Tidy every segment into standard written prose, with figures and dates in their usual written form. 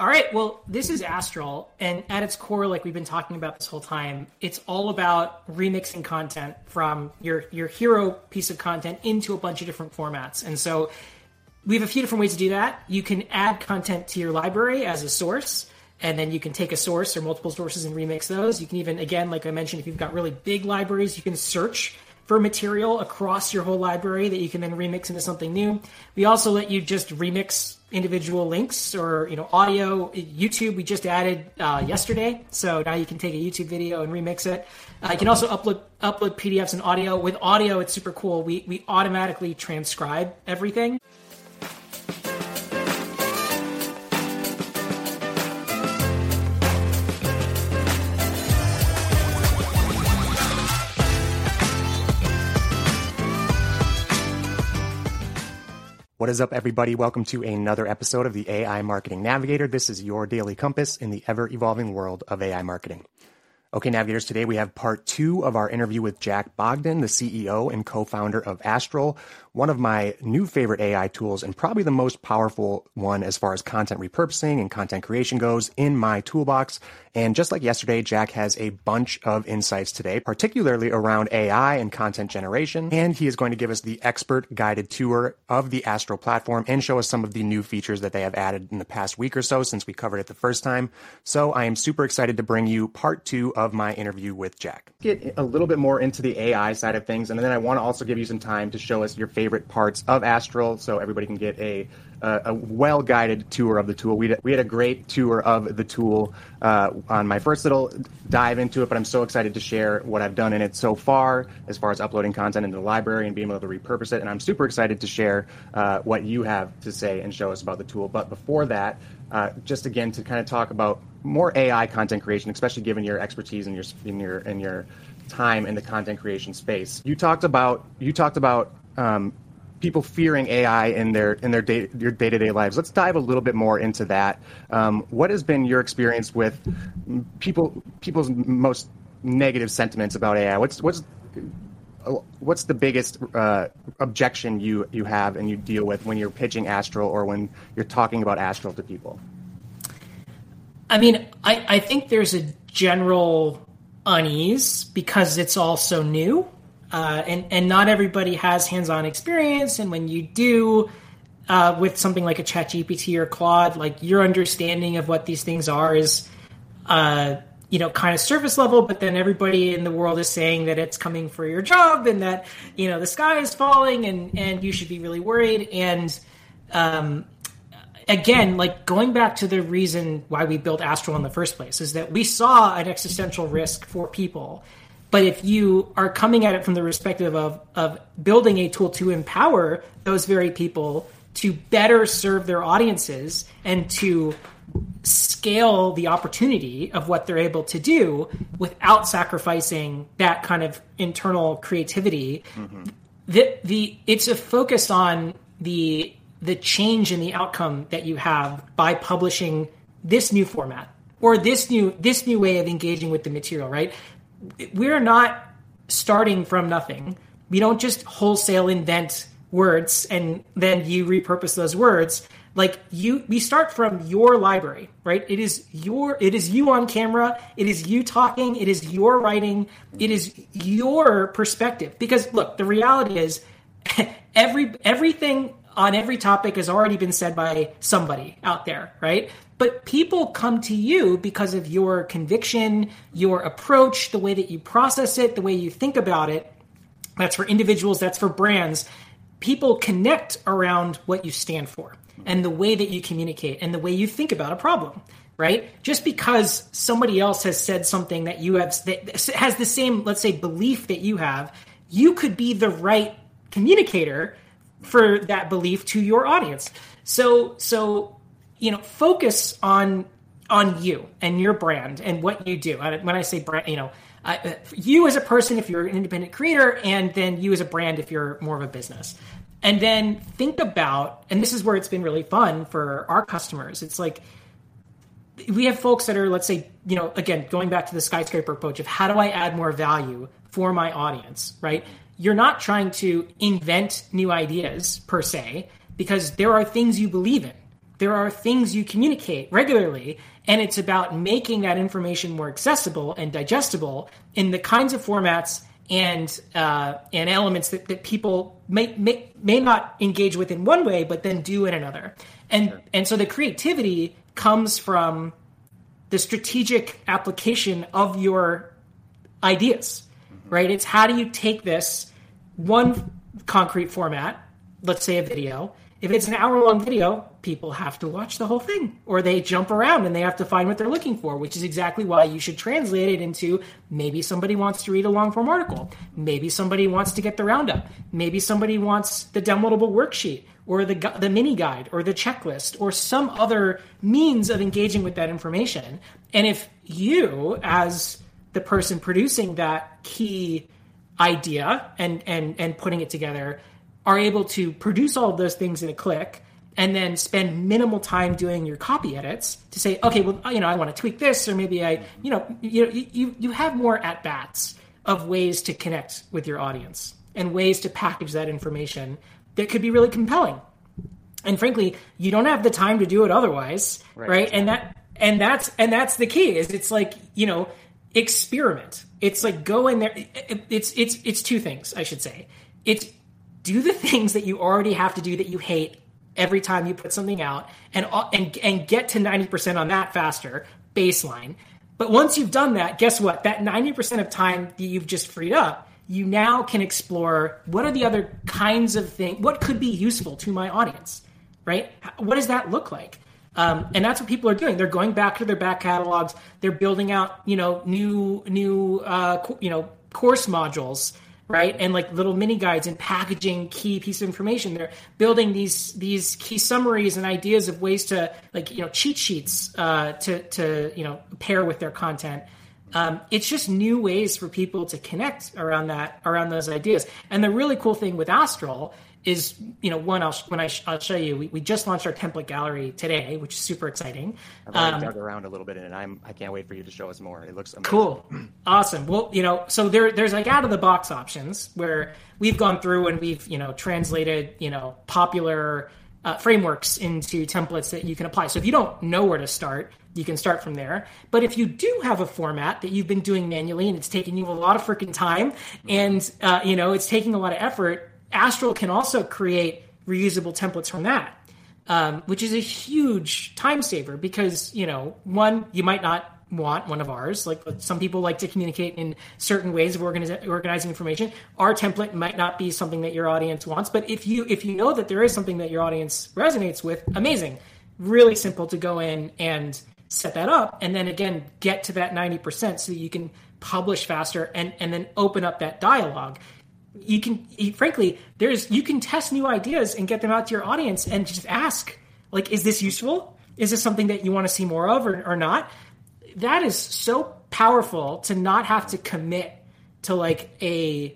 All right, well, this is Astral, and at its core, like we've been talking about this whole time, it's all about remixing content from your hero piece of content into a bunch of different formats. And so we have a few different ways to do that. You can add content to your library as a source, and then you can take a source or multiple sources and remix those. You can even, again, like I mentioned, if you've got really big libraries, you can search for material across your whole library that you can then remix into something new. We also let you just remix individual links or audio. YouTube we just added yesterday, so now you can take a YouTube video and remix it. You can also upload PDFs and audio. With audio, it's super cool. We automatically transcribe everything. What is up, everybody? Welcome to another episode of the AI Marketing Navigator. This is your daily compass in the ever-evolving world of AI marketing. Okay, Navigators, today we have part 2 of our interview with Jack Bogdan, the CEO and co-founder of Astral, one of my new favorite AI tools and probably the most powerful one as far as content repurposing and content creation goes in my toolbox. And just like yesterday, Jack has a bunch of insights today, particularly around AI and content generation. And he is going to give us the expert guided tour of the Astral platform and show us some of the new features that they have added in the past week or so since we covered it the first time. So I am super excited to bring you part 2 of my interview with Jack. Get a little bit more into the AI side of things, and then I want to also give you some time to show us your favorite parts of Astral so everybody can get a well-guided tour of the tool. We had a great tour of the tool on my first little dive into it, but I'm so excited to share what I've done in it so far as uploading content into the library and being able to repurpose it. And I'm super excited to share what you have to say and show us about the tool. But before that, just again to kind of talk about more AI content creation, especially given your expertise and your time in the content creation space. You talked about people fearing AI in their day-to-day lives. Let's dive a little bit more into that. What has been your experience with people's most negative sentiments about AI? What's the biggest objection you have and you deal with when you're pitching Astral or when you're talking about Astral to people? I mean, I think there's a general unease because it's all so new. And not everybody has hands-on experience. And when you do, with something like a ChatGPT or Claude, like your understanding of what these things are is, kind of surface level. But then everybody in the world is saying that it's coming for your job and that, the sky is falling and you should be really worried. And again, like going back to the reason why we built Astral in the first place is that we saw an existential risk for people. But if you are coming at it from the perspective of building a tool to empower those very people to better serve their audiences and to scale the opportunity of what they're able to do without sacrificing that kind of internal creativity, it's a focus on the change in the outcome that you have by publishing this new format or this new way of engaging with the material, right? We're not starting from nothing. We don't just wholesale invent words and then you repurpose those words. We start from your library, right? It is you on camera. It is you talking. It is your writing. It is your perspective. Because look, the reality is everything on every topic has already been said by somebody out there, right? But people come to you because of your conviction, your approach, the way that you process it, the way you think about it. That's for individuals, that's for brands. People connect around what you stand for and the way that you communicate and the way you think about a problem, right? Just because somebody else has said something that you have that has the same, let's say, belief that you have, you could be the right communicator for that belief to your audience. So focus on you and your brand and what you do. When I say brand, you as a person, if you're an independent creator, and then you as a brand, if you're more of a business. And then think about, and this is where it's been really fun for our customers. It's like, we have folks that are, let's say, again, going back to the skyscraper approach of how do I add more value for my audience, right? You're not trying to invent new ideas per se, because there are things you believe in. there are things you communicate regularly, and it's about making that information more accessible and digestible in the kinds of formats and elements that people may not engage with in one way, but then do in another. And so the creativity comes from the strategic application of your ideas, right? It's how do you take this one concrete format, let's say a video. If it's an hour-long video, people have to watch the whole thing, or they jump around and they have to find what they're looking for, which is exactly why you should translate it into maybe somebody wants to read a long-form article. Maybe somebody wants to get the roundup. Maybe somebody wants the downloadable worksheet or the mini guide or the checklist or some other means of engaging with that information. And if you, as the person producing that key idea and putting it together, are able to produce all of those things in a click and then spend minimal time doing your copy edits to say, okay, well, I want to tweak this, or maybe you have more at bats of ways to connect with your audience and ways to package that information that could be really compelling. And frankly, you don't have the time to do it otherwise, right? And that's the key. Is it's like, experiment. It's like go in there. It's two things, I should say. It's do the things that you already have to do that you hate every time you put something out, and get to 90% on that faster, baseline. But once you've done that, guess what? That 90% of time that you've just freed up, you now can explore what are the other kinds of things, what could be useful to my audience, right? What does that look like? And that's what people are doing. They're going back to their back catalogs. They're building out, new course modules, right? And like little mini guides and packaging key piece of information. They're building these key summaries and ideas of ways to cheat sheets to pair with their content. It's just new ways for people to connect around those ideas. And the really cool thing with Astral is, I'll show you, we just launched our template gallery today, which is super exciting. I've already dug around a little bit in it. I can't wait for you to show us more. It looks amazing. Cool. Awesome. Well, so there's like out of the box options where we've gone through and we've, translated, popular frameworks into templates that you can apply. So if you don't know where to start, you can start from there. But if you do have a format that you've been doing manually and it's taking you a lot of freaking time and, it's taking a lot of effort, Astral can also create reusable templates from that, which is a huge time saver because, one, you might not want one of ours. Like some people like to communicate in certain ways of organizing information. Our template might not be something that your audience wants, but if you know that there is something that your audience resonates with, amazing. Really simple to go in and set that up. And then again, get to that 90% so that you can publish faster and then open up that dialogue. You can test new ideas and get them out to your audience and just ask, like, is this useful? Is this something that you want to see more of or not? That is so powerful to not have to commit to like an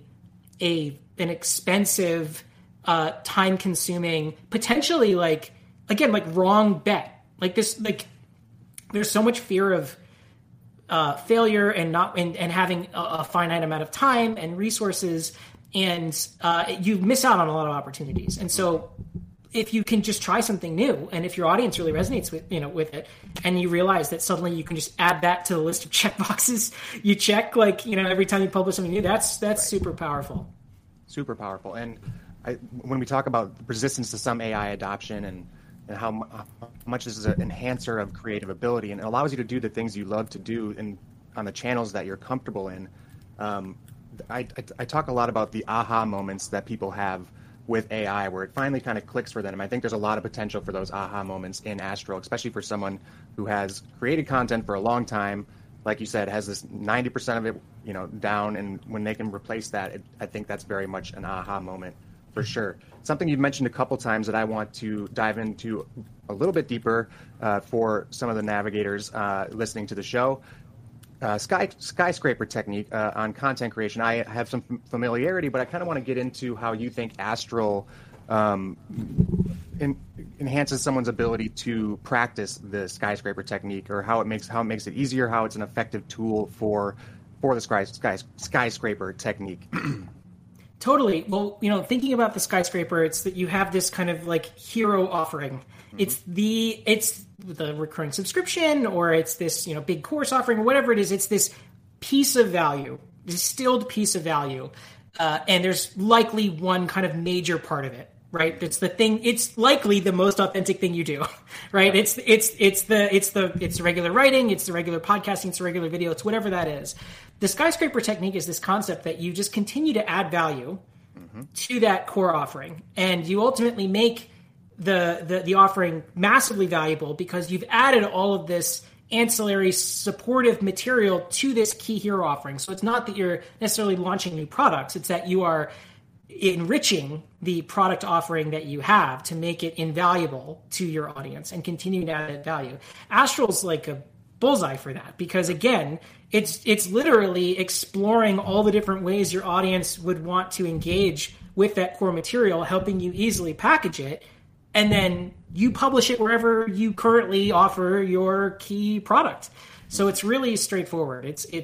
expensive, time consuming, potentially like wrong bet. Like this, like there's so much fear of failure and having a finite amount of time and resources. And you miss out on a lot of opportunities. And so if you can just try something new, and if your audience really resonates with it, and you realize that suddenly you can just add that to the list of checkboxes you check, every time you publish something new, that's right. Super powerful. Super powerful. And when we talk about resistance to some AI adoption and how much this is an enhancer of creative ability and it allows you to do the things you love to do on the channels that you're comfortable in, I talk a lot about the aha moments that people have with AI where it finally kind of clicks for them. I think there's a lot of potential for those aha moments in Astral, especially for someone who has created content for a long time, like you said, has this 90% of it, down, and when they can replace that, I think that's very much an aha moment for sure. Something you've mentioned a couple times that I want to dive into a little bit deeper for some of the navigators listening to the show. Skyscraper technique on content creation. I have some familiarity, but I kind of want to get into how you think Astral enhances someone's ability to practice the skyscraper technique, or how it makes it easier, how it's an effective tool for the skyscraper technique. Totally. Well, thinking about the skyscraper, it's that you have this kind of like hero offering. It's the recurring subscription, or it's this, big course offering, or whatever it is. It's this piece of value, distilled piece of value. And there's likely one kind of major part of it, right? It's the thing. It's likely the most authentic thing you do, right? It's the regular writing. It's the regular podcasting. It's the regular video. It's whatever that is. The skyscraper technique is this concept that you just continue to add value to that core offering, and you ultimately make the offering massively valuable because you've added all of this ancillary supportive material to this key hero offering. So it's not that you're necessarily launching new products, it's that you are enriching the product offering that you have to make it invaluable to your audience and continuing to add that value. Astral's like a bullseye for that because, again, it's literally exploring all the different ways your audience would want to engage with that core material, helping you easily package it, and then you publish it wherever you currently offer your key product. So it's really straightforward.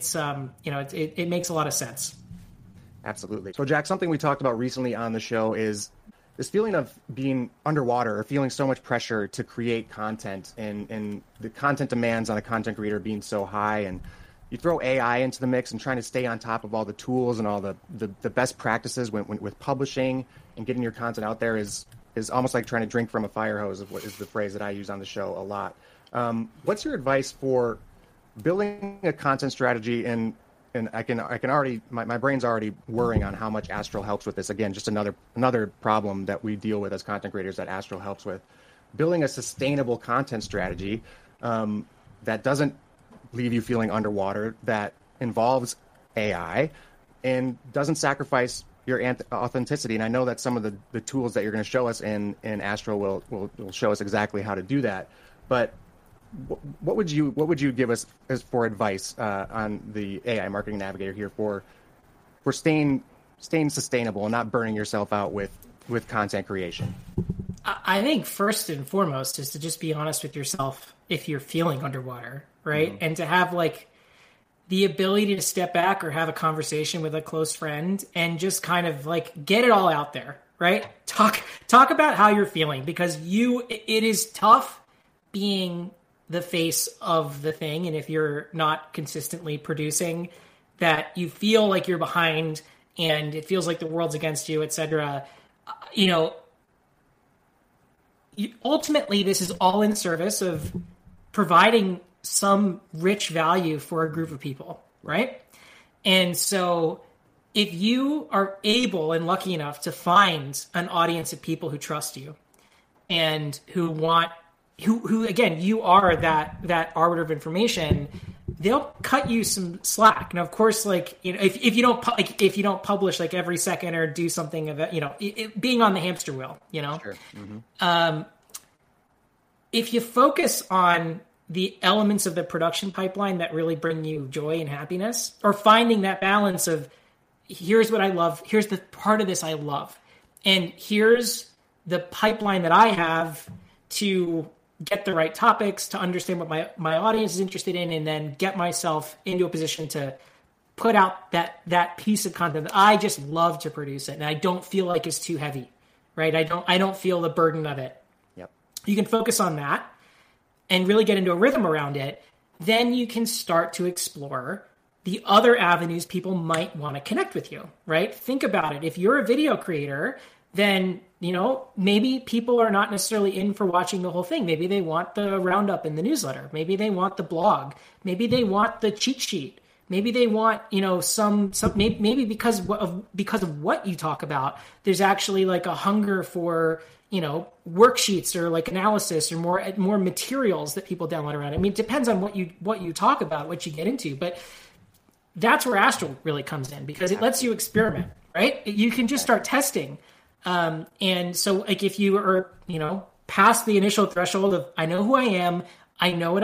It makes a lot of sense. Absolutely. So, Jack, something we talked about recently on the show is this feeling of being underwater or feeling so much pressure to create content, and the content demands on a content creator being so high, and you throw AI into the mix and trying to stay on top of all the tools and all the best practices with publishing and getting your content out there is almost like trying to drink from a fire hose, is what is the phrase that I use on the show a lot. What's your advice for building a content strategy? And I can already, my brain's already worrying on how much Astral helps with this. Again, just another problem that we deal with as content creators that Astral helps with. Building a sustainable content strategy that doesn't leave you feeling underwater, that involves AI and doesn't sacrifice your authenticity. And I know that some of the tools that you're going to show us in Astral will show us exactly how to do that. But what would you give us as for advice on the AI Marketing Navigator here for staying sustainable and not burning yourself out with content creation? I think first and foremost is to just be honest with yourself if you're feeling underwater, right? Mm-hmm. And to have like the ability to step back or have a conversation with a close friend and just kind of like get it all out there, right? Talk about how you're feeling, because it is tough being the face of the thing. And if you're not consistently producing, that you feel like you're behind and it feels like the world's against you, etc. Ultimately, this is all in service of providing some rich value for a group of people, right? And so if you are able and lucky enough to find an audience of people who trust you and who again, you are that arbiter of information, they'll cut you some slack. Now, of course, if you don't publish like every second or do something of it, being on the hamster wheel, Sure. Mm-hmm. If you focus on the elements of the production pipeline that really bring you joy and happiness, or finding that balance of here's what I love, here's the part of this I love, and here's the pipeline that I have to get the right topics, to understand what my audience is interested in, and then get myself into a position to put out that piece of content that I just love to produce it, and I don't feel like it's too heavy, right? I don't feel the burden of it. Yep. You can focus on that and really get into a rhythm around it. Then you can start to explore the other avenues people might want to connect with you, right? Think about it. If you're a video creator, then maybe people are not necessarily in for watching the whole thing. Maybe they want the roundup in the newsletter. Maybe they want the blog. Maybe they want the cheat sheet. Maybe they want, maybe because of what you talk about, there's actually like a hunger for, worksheets or like analysis or more materials that people download around. I mean, it depends on what you talk about, what you get into, but that's where Astral really comes in, because it lets you experiment, right? You can just start testing. And so like if you are, past the initial threshold of, I know who I am, I know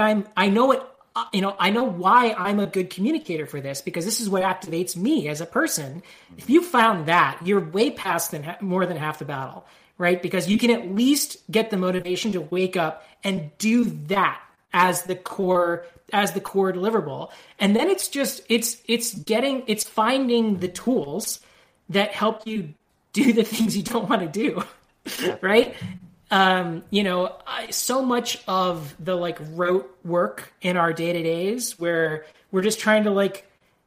why I'm a good communicator for this, because this is what activates me as a person. If you found that, you're way past more than half the battle, right? Because you can at least get the motivation to wake up and do that as the core deliverable. And then it's finding the tools that help you do the things you don't want to do, right? So much of the like rote work in our day-to-days where we're just trying to like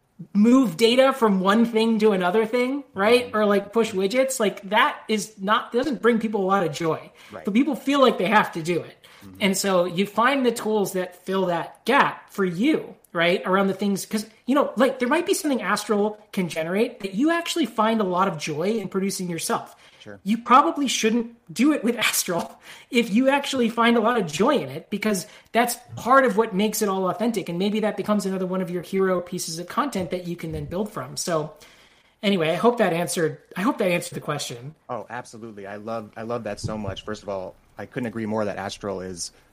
move data from one thing to another thing, right? Or like push widgets, like that doesn't bring people a lot of joy, right. But people feel like they have to do it. Mm-hmm. And so you find the tools that fill that gap for you, right? Around the things, because, like there might be something Astral can generate that you actually find a lot of joy in producing yourself. Sure. You probably shouldn't do it with Astral if you actually find a lot of joy in it, because that's part of what makes it all authentic. And maybe that becomes another one of your hero pieces of content that you can then build from. So anyway, I hope that answered the question. Oh, absolutely. I love that so much. First of all, I couldn't agree more that Astral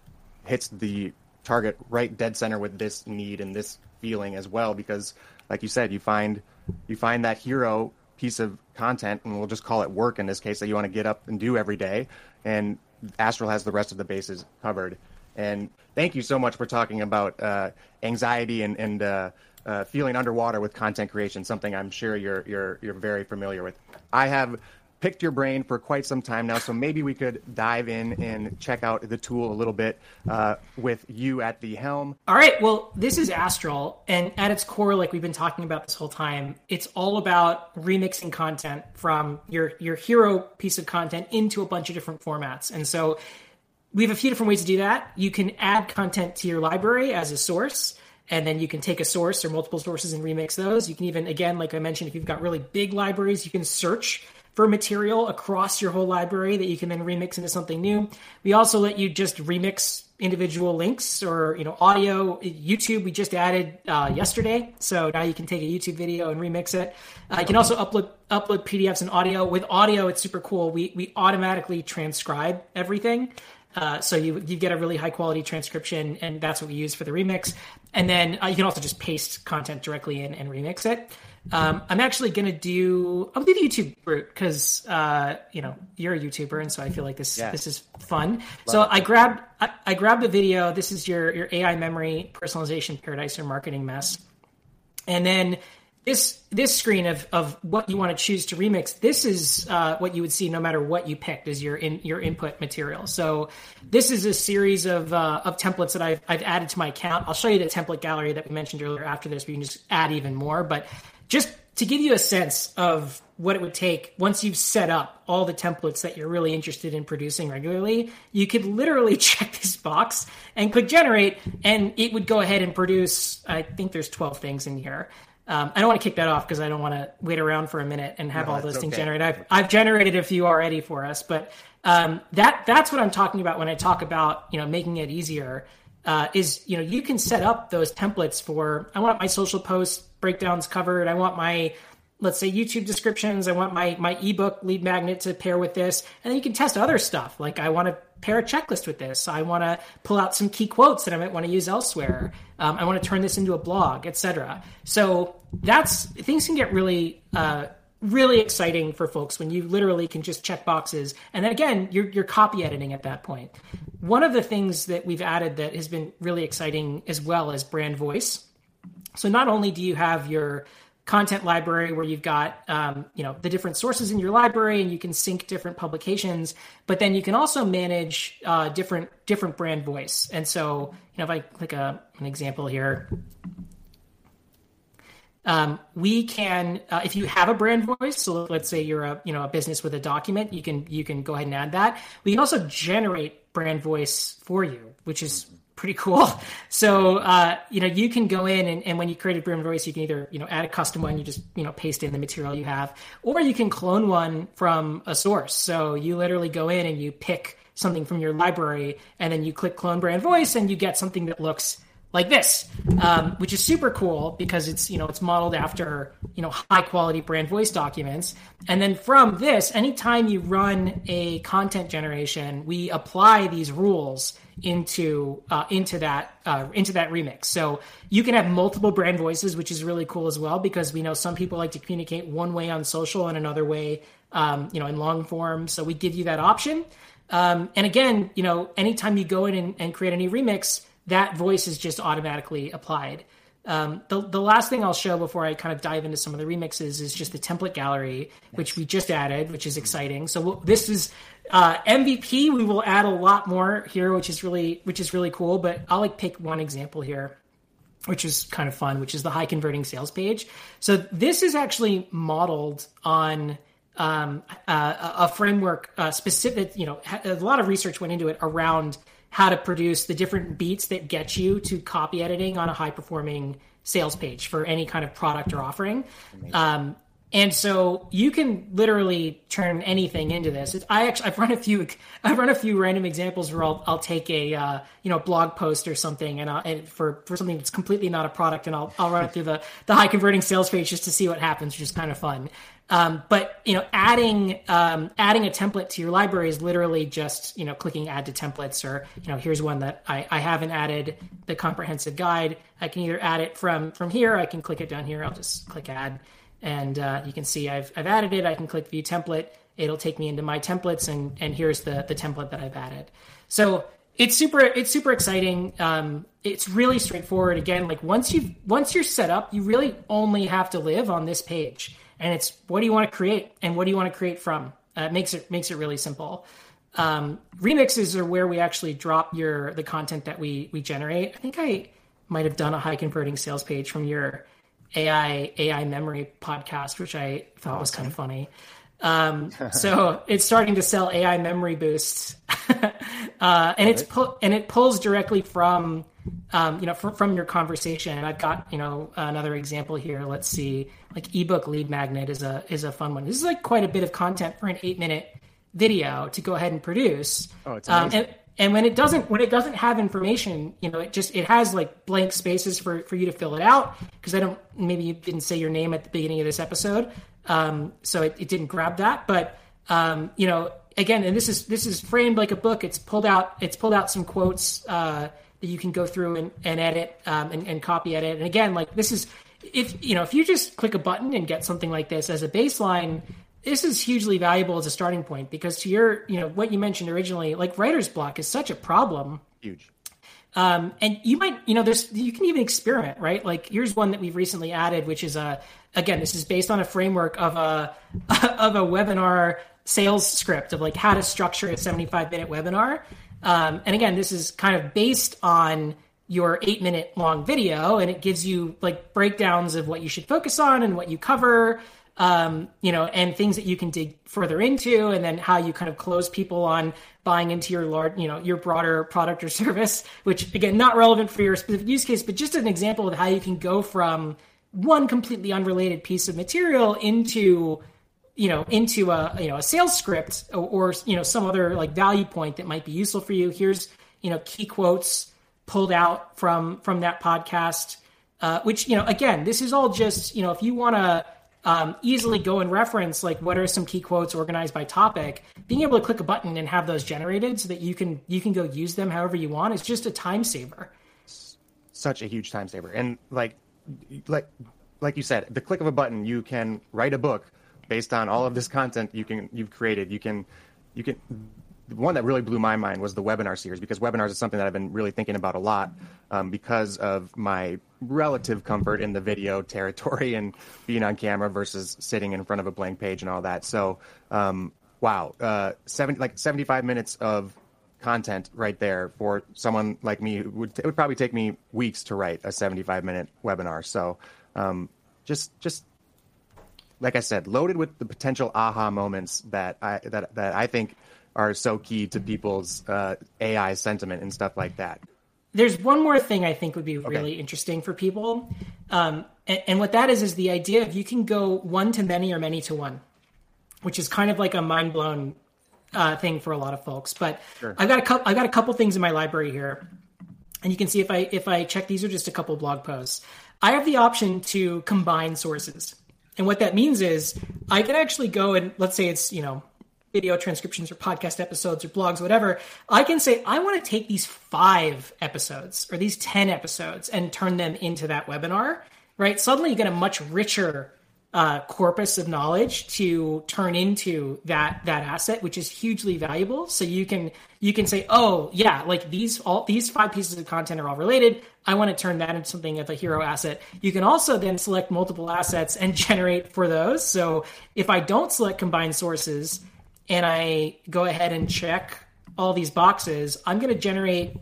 hits the target right dead center with this need and this feeling as well, because like you said, you find that hero piece of content, and we'll just call it work in this case, that you want to get up and do every day, and Astral has the rest of the bases covered. And thank you so much for talking about anxiety and feeling underwater with content creation, something I'm sure you're very familiar with. I have picked your brain for quite some time now, so maybe we could dive in and check out the tool a little bit with you at the helm. All right, well, this is Astral, and at its core, like we've been talking about this whole time, it's all about remixing content from your hero piece of content into a bunch of different formats. And so we have a few different ways to do that. You can add content to your library as a source, and then you can take a source or multiple sources and remix those. You can even, again, like I mentioned, if you've got really big libraries, you can search for material across your whole library that you can then remix into something new. We also let you just remix individual links or audio. YouTube we just added yesterday, so now you can take a YouTube video and remix it. You can also upload PDFs and audio. With audio, it's super cool. We automatically transcribe everything. So you get a really high quality transcription, and that's what we use for the remix. And then you can also just paste content directly in and remix it. I'm actually going to do the YouTube route because, you're a YouTuber. And so I feel like this is fun. So I grabbed the video. This is your AI memory personalization paradise or marketing mess. And then this screen of what you want to choose to remix, this is what you would see no matter what you picked as your input material. So this is a series of templates that I've added to my account. I'll show you the template gallery that we mentioned earlier after this. We can just add even more, but just to give you a sense of what it would take once you've set up all the templates that you're really interested in producing regularly, you could literally check this box and click generate, and it would go ahead and produce, I think there's 12 things in here. I don't want to kick that off because I don't want to wait around for a minute and have all those things generated. I've generated a few already for us, but that's what I'm talking about when I talk about making it easier. You can set up those templates for, I want my social post breakdowns covered. I want my, let's say, YouTube descriptions. I want my ebook lead magnet to pair with this. And then you can test other stuff. Like I want to pair a checklist with this. I want to pull out some key quotes that I might want to use elsewhere. I want to turn this into a blog, etc. So things can get really, really exciting for folks when you literally can just check boxes. And then again, you're copy editing at that point. One of the things that we've added that has been really exciting as well is brand voice. So not only do you have your content library where you've got, the different sources in your library and you can sync different publications, but then you can also manage different brand voice. And so, if I click an example here, we can, if you have a brand voice, so let's say you're a business with a document, you can go ahead and add that. We can also generate brand voice for you, which is pretty cool. So, you can go in and when you create a brand voice, you can either, add a custom one, you just, paste in the material you have, or you can clone one from a source. So you literally go in and you pick something from your library and then you click clone brand voice and you get something that looks like this, which is super cool because it's modeled after, high quality brand voice documents. And then from this, anytime you run a content generation, we apply these rules into that remix. So you can have multiple brand voices, which is really cool as well, because we know some people like to communicate one way on social and another way, in long form. So we give you that option. And again, anytime you go in and create a new remix, that voice is just automatically applied. The last thing I'll show before I kind of dive into some of the remixes is just the template gallery, which we just added, which is exciting. So this is MVP. We will add a lot more here, which is really cool. But I'll like pick one example here, which is kind of fun, which is the high converting sales page. So this is actually modeled on a framework specific. A lot of research went into it around how to produce the different beats that get you to copy editing on a high performing sales page for any kind of product or offering. And so you can literally turn anything into this. I've run a few random examples where I'll take a blog post or something and for something that's completely not a product, and I'll run it through the high converting sales page just to see what happens, which is kind of fun. But adding a template to your library is literally just clicking add to templates, or here's one that I haven't added, the comprehensive guide. I can either add it from here. I can click it down here. I'll just click add. And you can see I've added it. I can click view template. It'll take me into my templates, and here's the template that I've added. So it's super exciting. It's really straightforward. Again, like once you're set up, you really only have to live on this page, and it's what do you want to create and what do you want to create from. It makes it really simple. Remixes are where we actually drop the content that we generate. I think I might have done a high converting sales page from your AI memory podcast, which I thought was kind of funny. So it's starting to sell AI memory boosts, and it pulls directly from your conversation. And I've got another example here. Let's see, like ebook lead magnet is a fun one. This is like quite a bit of content for an 8-minute video to go ahead and produce. Oh, it's amazing. And when it doesn't have information, it has like blank spaces for you to fill it out, because maybe you didn't say your name at the beginning of this episode. So it didn't grab that, but again, and this is framed like a book. It's pulled out some quotes that you can go through and edit and copy edit. And again, like this is if you just click a button and get something like this as a baseline, this is hugely valuable as a starting point, because to your, what you mentioned originally, like writer's block is such a problem. Huge. And you might, you can even experiment, right? Like here's one that we've recently added, which is again, this is based on a framework of a webinar sales script of like how to structure a 75-minute webinar. And again, this is kind of based on your 8-minute long video, and it gives you like breakdowns of what you should focus on and what you cover, and things that you can dig further into, and then how you kind of close people on buying into your broader product or service, which again, not relevant for your specific use case, but just an example of how you can go from one completely unrelated piece of material into a sales script or some other like value point that might be useful for you. Here's, key quotes pulled out from that podcast, which, again, this is all just, if you want to, easily go and reference like what are some key quotes organized by topic, being able to click a button and have those generated so that you can go use them however you want is just a time saver. Such a huge time saver. And like you said, the click of a button, you can write a book based on all of this content you've created. You can the one that really blew my mind was the webinar series, because webinars is something that I've been really thinking about a lot, because of my relative comfort in the video territory and being on camera versus sitting in front of a blank page and all that. So, wow, 75 minutes of content right there for someone like me. It would probably take me weeks to write a 75-minute webinar. So, just like I said, loaded with the potential aha moments that I think are so key to people's AI sentiment and stuff like that. There's one more thing I think would be really interesting for people. And what that is the idea of you can go one to many or many to one, which is kind of like a mind blown thing for a lot of folks. But sure. I've got a couple things in my library here. And you can see if I check, these are just a couple blog posts. I have the option to combine sources. And what that means is I can actually go and let's say it's, video transcriptions or podcast episodes or blogs, whatever. I can say, I want to take these 5 episodes or these 10 episodes and turn them into that webinar, right? Suddenly you get a much richer corpus of knowledge to turn into that asset, which is hugely valuable. So you can say, oh yeah, like these 5 pieces of content are all related. I want to turn that into something of a hero asset. You can also then select multiple assets and generate for those. So if I don't select combined sources and I go ahead and check all these boxes, I'm going to generate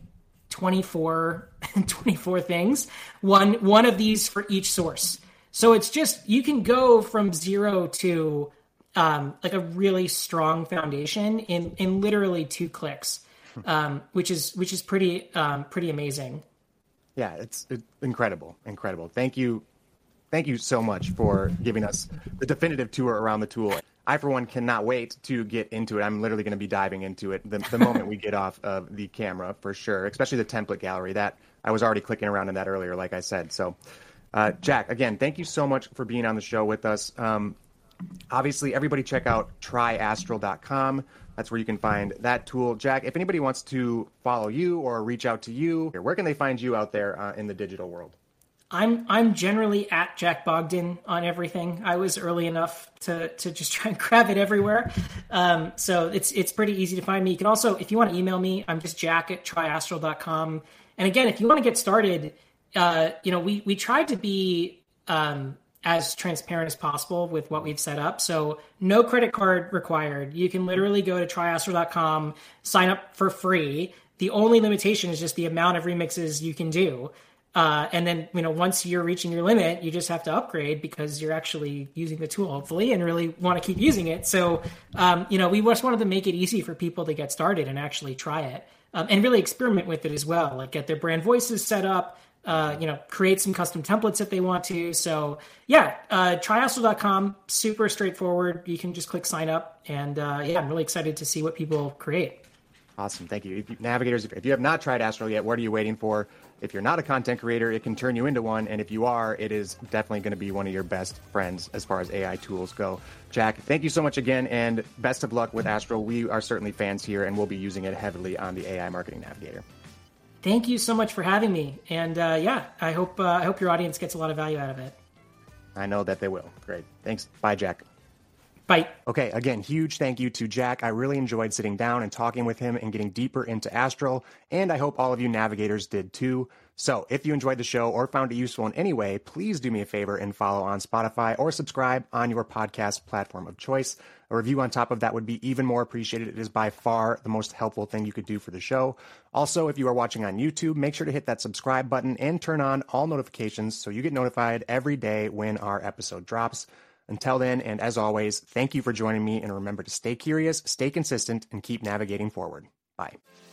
24 things, one of these for each source. So it's just, you can go from 0 to like a really strong foundation in literally 2 clicks, which is pretty amazing. Yeah, it's incredible. Thank you so much for giving us the definitive tour around the tool. I, for one, cannot wait to get into it. I'm literally going to be diving into it the moment we get off of the camera, for sure, especially the template gallery. That I was already clicking around in that earlier, like I said. So, Jack, again, thank you so much for being on the show with us. Obviously, everybody check out tryastral.com. That's where you can find that tool. Jack, if anybody wants to follow you or reach out to you, where can they find you out there in the digital world? I'm generally at Jack Bogdan on everything. I was early enough to just try and grab it everywhere. So it's pretty easy to find me. You can also, if you want to email me, I'm just jack@tryastral.com. And again, if you want to get started, we tried to be as transparent as possible with what we've set up. So no credit card required. You can literally go to tryastral.com, sign up for free. The only limitation is just the amount of remixes you can do. And then, once you're reaching your limit, you just have to upgrade because you're actually using the tool, hopefully, and really want to keep using it. So, we just wanted to make it easy for people to get started and actually try it, and really experiment with it as well. Like get their brand voices set up, create some custom templates if they want to. So yeah, tryastral.com, super straightforward. You can just click sign up, and I'm really excited to see what people create. Awesome. Thank you. Navigators, if you have not tried Astral yet, what are you waiting for? If you're not a content creator, it can turn you into one. And if you are, it is definitely going to be one of your best friends as far as AI tools go. Jack, thank you so much again, and best of luck with Astral. We are certainly fans here, and we'll be using it heavily on the AI Marketing Navigator. Thank you so much for having me. And I hope your audience gets a lot of value out of it. I know that they will. Great. Thanks. Bye, Jack. Bye. Okay, again, huge thank you to Jack. I really enjoyed sitting down and talking with him and getting deeper into Astral, and I hope all of you navigators did too. So if you enjoyed the show or found it useful in any way, please do me a favor and follow on Spotify or subscribe on your podcast platform of choice. A review on top of that would be even more appreciated. It is by far the most helpful thing you could do for the show. Also, if you are watching on YouTube, make sure to hit that subscribe button and turn on all notifications so you get notified every day when our episode drops. Until then, and as always, thank you for joining me, and remember to stay curious, stay consistent, and keep navigating forward. Bye.